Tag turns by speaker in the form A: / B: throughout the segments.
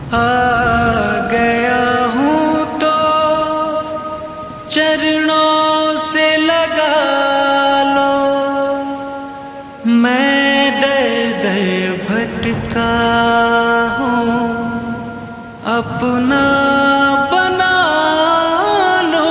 A: आ गया हूँ तो चरणों से लगा लो, मैं दर दर भटका हूँ, अपना बना लो।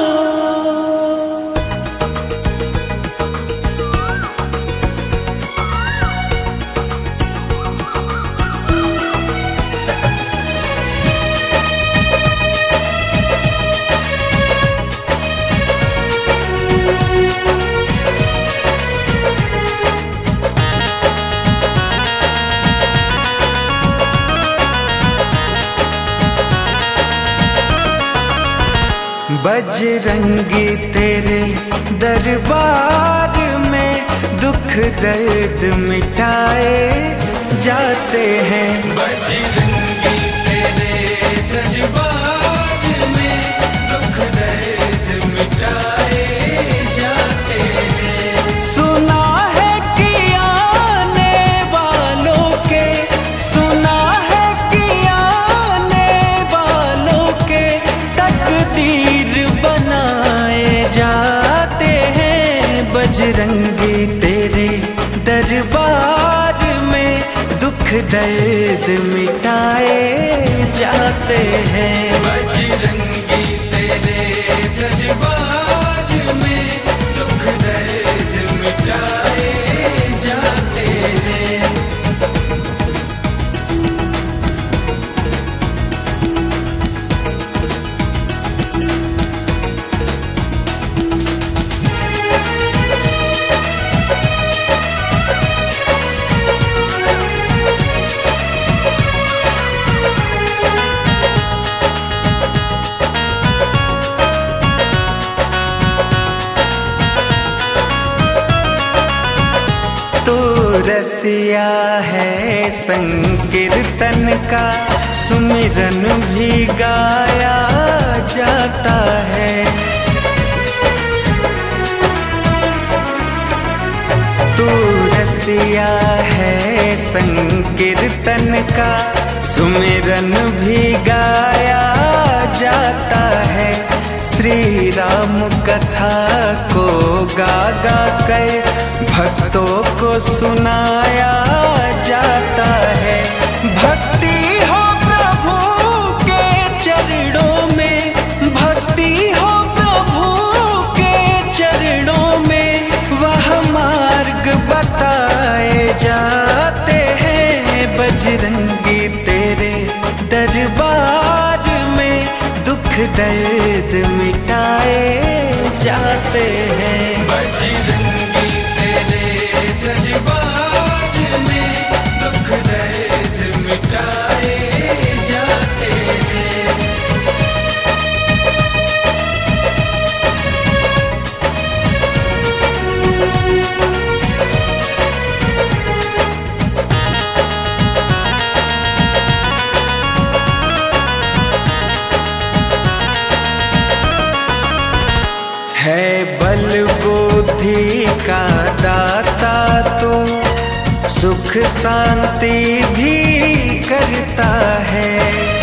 A: बजरंगी तेरे दरबार में दुख दर्द मिटाए जाते हैं। बजरंगी तेरे दरबार में दुख दर्द मिटाए जाते हैं। सुना है कि आने वालों के, सुना है कि आने वालों के तकदीर बनाए जाते हैं। बजरंगी तेरे दरबार में दुख दर्द मिटाए जाते हैं। बजरंगी तेरे दरबार में दुख दर्द मिटाए जाते हैं। रसिया है संकीर्तन का, सुमिरन भी गाया जाता है। तू रसिया है संकीर्तन का, सुमिरन भी गाया जाता है। श्री राम कथा को गा गा कर भक्तों को सुनाया जाता है। भक्ति हो प्रभु के चरणों में, भक्ति हो प्रभु के चरणों में, वह मार्ग बताए जाते हैं। बजरंगी तेरे दरबार में दुख दर्द मिटाए जाते हैं। बजरंगी तेरे दरबार में दुख दर्द मिटाए जाते हैं। है बल बुद्धि का दाता तू, सुख शांति भी करता है।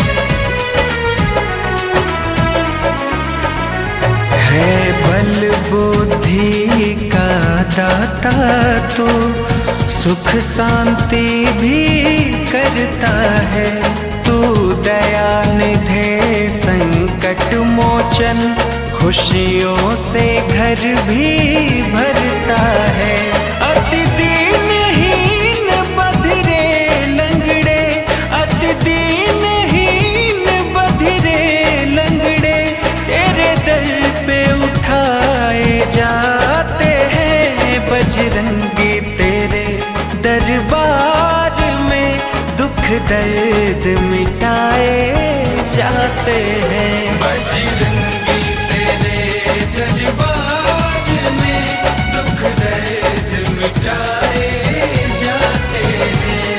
A: है बल बुद्धि का दाता तू, सुख शांति भी करता है। तू दया निधे संकट मोचन, खुशियों से घर भी भरता है। अति दीनहीन बधिरे लंगड़े, अति दीनहीन बधिरे लंगड़े तेरे दर पे उठाए जाते हैं। बजरंगी तेरे दरबार में दुख दर्द मिटाए जाते हैं। बजरंगी तेरे दरबार में दुख दर्द मिटाए जाते हैं।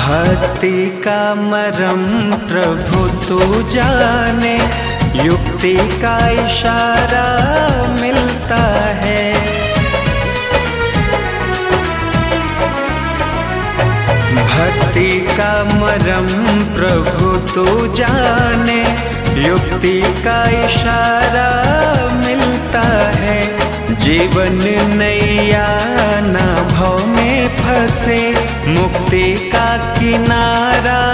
A: भक्ति का मरम प्रभु तू जाने, युक्ति का इशारा मिलता है। भक्ति का मरम प्रभु तू जाने, युक्ति का इशारा मिलता है। जीवन नैया ना भव में फंसे, मुक्ति का किनारा